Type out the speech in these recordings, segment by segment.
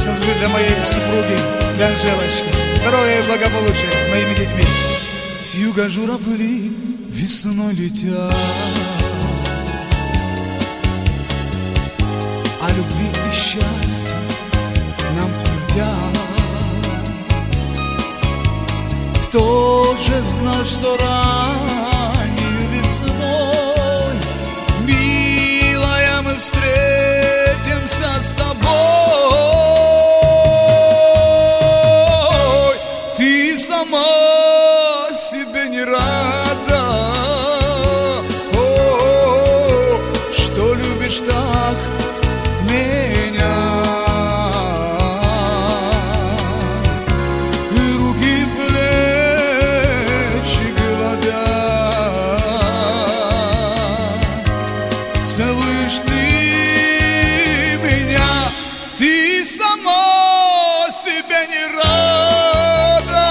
песня звучит для моей супруги, для Анжелочки. Здоровья и благополучия с моими детьми. С юга журавли весной летят, о любви и счастье нам твердят. Кто же знал, что ранней весной, милая, мы встретимся с тобой? Ты сама себе не рада, что любишь так меня. И руки плечи гладят, целуешь ты меня. Ты сама себе не рада,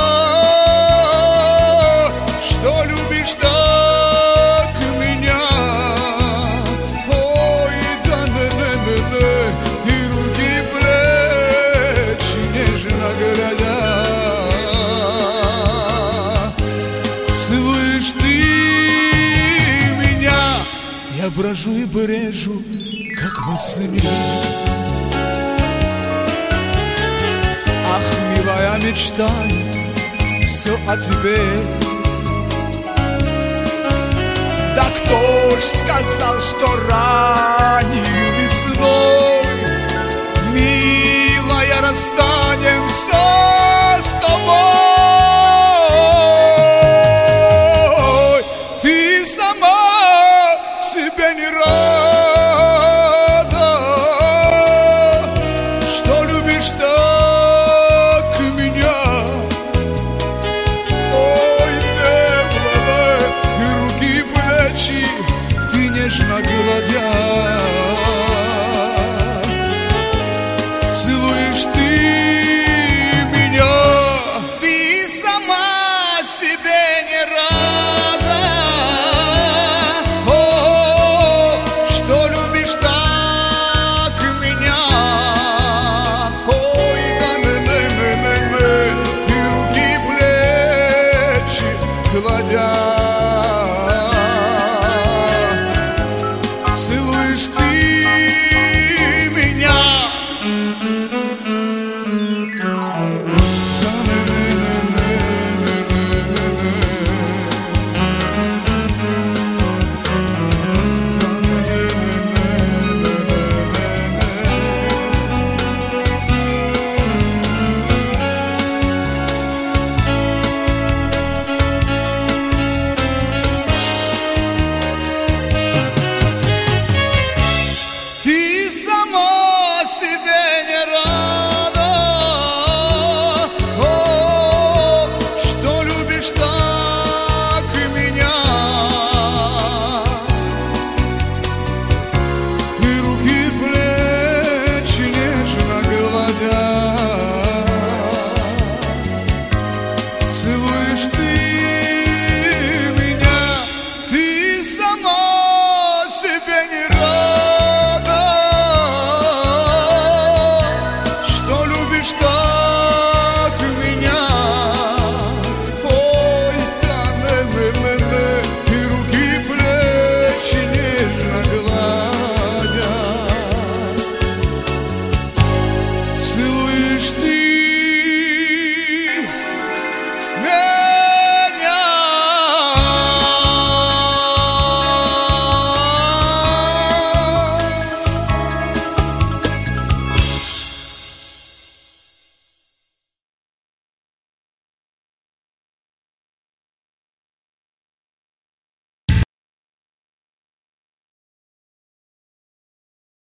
что любишь так меня. Ой, да не-не-не-не, и руки плечи нежно гладят, целуешь ты меня. Я брожу и брежу, как во сне. Ах, милая, мечтаю все о тебе. Да кто ж сказал, что ранней весной, милая, расстанемся с тобой? Ты сама себе не рада, что любишь так меня. Ой, теплая, и руки плечи ты нежно гладишь,